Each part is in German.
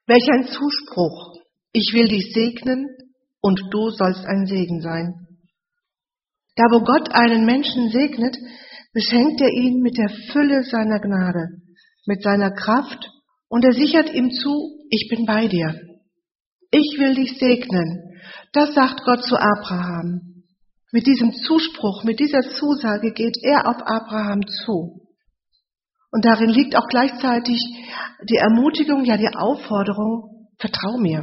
Welch ein Zuspruch! Ich will dich segnen und du sollst ein Segen sein. Da wo Gott einen Menschen segnet, beschenkt er ihn mit der Fülle seiner Gnade, mit seiner Kraft und er sichert ihm zu, ich bin bei dir. Ich will dich segnen. Das sagt Gott zu Abraham. Mit diesem Zuspruch, mit dieser Zusage geht er auf Abraham zu. Und darin liegt auch gleichzeitig die Ermutigung, ja die Aufforderung, vertrau mir.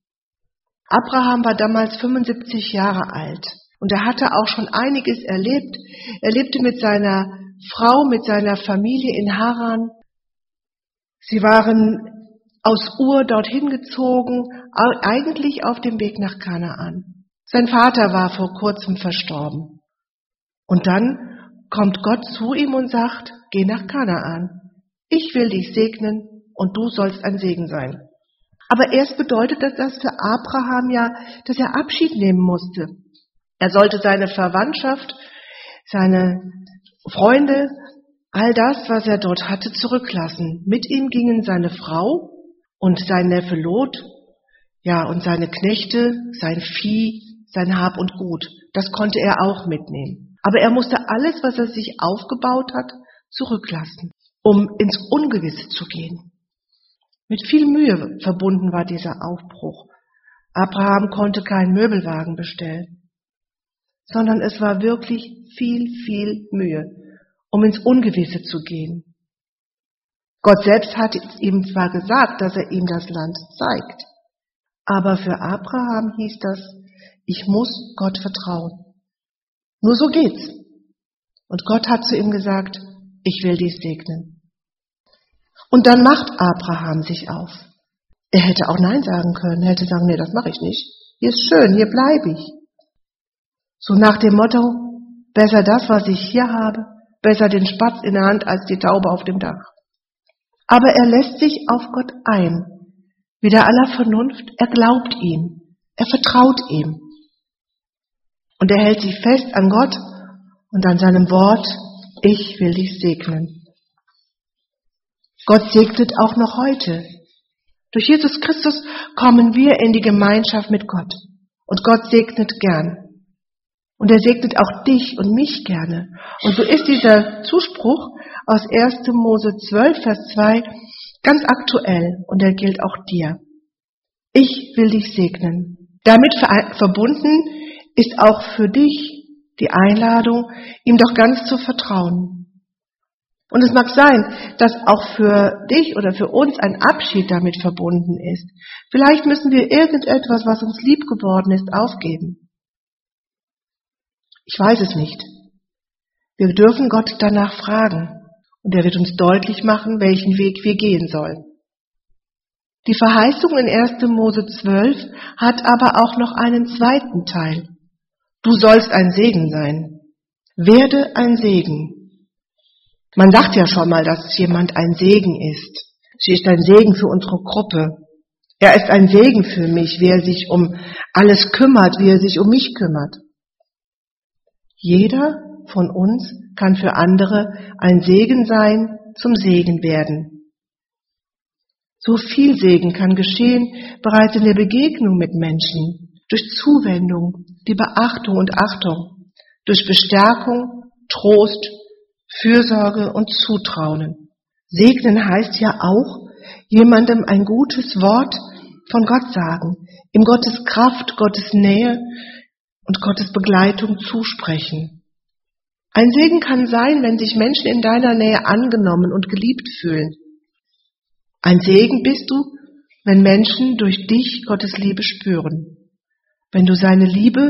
Abraham war damals 75 Jahre alt und er hatte auch schon einiges erlebt. Er lebte mit seiner Frau, mit seiner Familie in Haran. Sie waren aus Ur dorthin gezogen, eigentlich auf dem Weg nach Kanaan. Sein Vater war vor kurzem verstorben. Und dann kommt Gott zu ihm und sagt, geh nach Kanaan. Ich will dich segnen und du sollst ein Segen sein. Aber erst bedeutet das für Abraham ja, dass er Abschied nehmen musste. Er sollte seine Verwandtschaft, seine Freunde, all das, was er dort hatte, zurücklassen. Mit ihm gingen seine Frau und sein Neffe Lot, ja, und seine Knechte, sein Vieh, sein Hab und Gut. Das konnte er auch mitnehmen. Aber er musste alles, was er sich aufgebaut hat, zurücklassen, um ins Ungewisse zu gehen. Mit viel Mühe verbunden war dieser Aufbruch. Abraham konnte keinen Möbelwagen bestellen, sondern es war wirklich viel Mühe, um ins Ungewisse zu gehen. Gott selbst hat ihm zwar gesagt, dass er ihm das Land zeigt, aber für Abraham hieß das, ich muss Gott vertrauen. Nur so geht's. Und Gott hat zu ihm gesagt, ich will dich segnen. Und dann macht Abraham sich auf. Er hätte auch Nein sagen können, er hätte sagen, nee, das mache ich nicht. Hier ist schön, hier bleibe ich. So nach dem Motto, besser das, was ich hier habe, besser den Spatz in der Hand als die Taube auf dem Dach. Aber er lässt sich auf Gott ein, wider aller Vernunft, er glaubt ihm, er vertraut ihm. Und er hält sich fest an Gott und an seinem Wort, ich will dich segnen. Gott segnet auch noch heute. Durch Jesus Christus kommen wir in die Gemeinschaft mit Gott. Und Gott segnet gern. Und er segnet auch dich und mich gerne. Und so ist dieser Zuspruch aus 1. Mose 12, Vers 2 ganz aktuell und er gilt auch dir. Ich will dich segnen. Damit verbunden ist auch für dich die Einladung, ihm doch ganz zu vertrauen. Und es mag sein, dass auch für dich oder für uns ein Abschied damit verbunden ist. Vielleicht müssen wir irgendetwas, was uns lieb geworden ist, aufgeben. Ich weiß es nicht. Wir dürfen Gott danach fragen und er wird uns deutlich machen, welchen Weg wir gehen sollen. Die Verheißung in 1. Mose 12 hat aber auch noch einen zweiten Teil. Du sollst ein Segen sein. Werde ein Segen. Man sagt ja schon mal, dass jemand ein Segen ist. Sie ist ein Segen für unsere Gruppe. Er ist ein Segen für mich, wie er sich um alles kümmert, wie er sich um mich kümmert. Jeder von uns kann für andere ein Segen sein, zum Segen werden. So viel Segen kann geschehen bereits in der Begegnung mit Menschen, durch Zuwendung, die Beachtung und Achtung, durch Bestärkung, Trost, Fürsorge und Zutrauen. Segnen heißt ja auch, jemandem ein gutes Wort von Gott sagen, ihm Gottes Kraft, Gottes Nähe und Gottes Begleitung zusprechen. Ein Segen kann sein, wenn sich Menschen in deiner Nähe angenommen und geliebt fühlen. Ein Segen bist du, wenn Menschen durch dich Gottes Liebe spüren, wenn du seine Liebe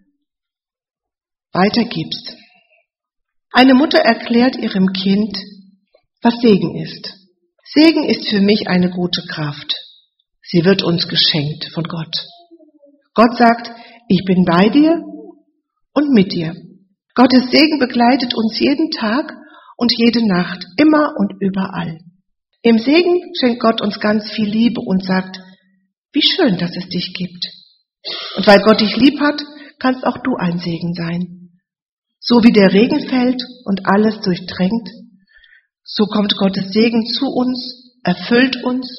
weitergibst. Eine Mutter erklärt ihrem Kind, was Segen ist. Segen ist für mich eine gute Kraft. Sie wird uns geschenkt von Gott. Gott sagt, ich bin bei dir und mit dir. Gottes Segen begleitet uns jeden Tag und jede Nacht, immer und überall. Im Segen schenkt Gott uns ganz viel Liebe und sagt, wie schön, dass es dich gibt. Und weil Gott dich lieb hat, kannst auch du ein Segen sein. So wie der Regen fällt und alles durchdrängt, so kommt Gottes Segen zu uns, erfüllt uns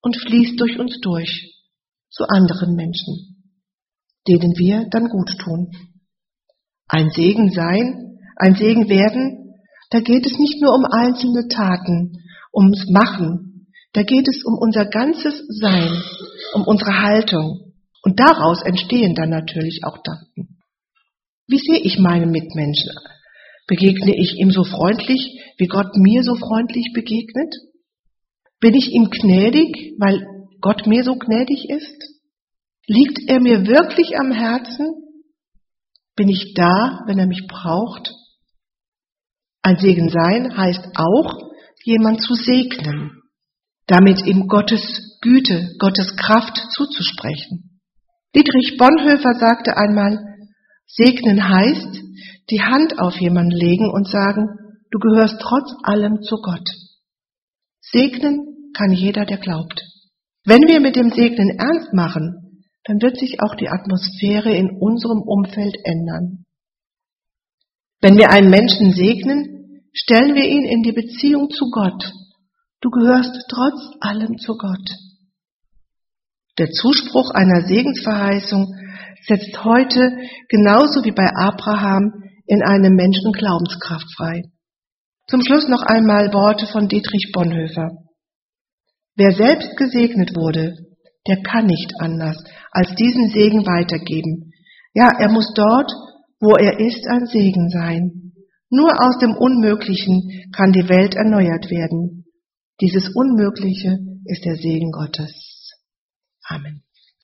und fließt durch uns durch zu anderen Menschen, denen wir dann gut tun. Ein Segen sein, ein Segen werden, da geht es nicht nur um einzelne Taten, ums Machen, da geht es um unser ganzes Sein, um unsere Haltung. Und daraus entstehen dann natürlich auch Taten. Wie sehe ich meine Mitmenschen? Begegne ich ihm so freundlich, wie Gott mir so freundlich begegnet? Bin ich ihm gnädig, weil Gott mir so gnädig ist? Liegt er mir wirklich am Herzen? Bin ich da, wenn er mich braucht? Ein Segen sein heißt auch, jemand zu segnen, damit ihm Gottes Güte, Gottes Kraft zuzusprechen. Dietrich Bonhoeffer sagte einmal, segnen heißt, die Hand auf jemanden legen und sagen, du gehörst trotz allem zu Gott. Segnen kann jeder, der glaubt. Wenn wir mit dem Segnen ernst machen, dann wird sich auch die Atmosphäre in unserem Umfeld ändern. Wenn wir einen Menschen segnen, stellen wir ihn in die Beziehung zu Gott. Du gehörst trotz allem zu Gott. Der Zuspruch einer Segensverheißung setzt heute, genauso wie bei Abraham, in einem Menschen Glaubenskraft frei. Zum Schluss noch einmal Worte von Dietrich Bonhoeffer. Wer selbst gesegnet wurde, der kann nicht anders, als diesen Segen weitergeben. Ja, er muss dort, wo er ist, ein Segen sein. Nur aus dem Unmöglichen kann die Welt erneuert werden. Dieses Unmögliche ist der Segen Gottes. Amen.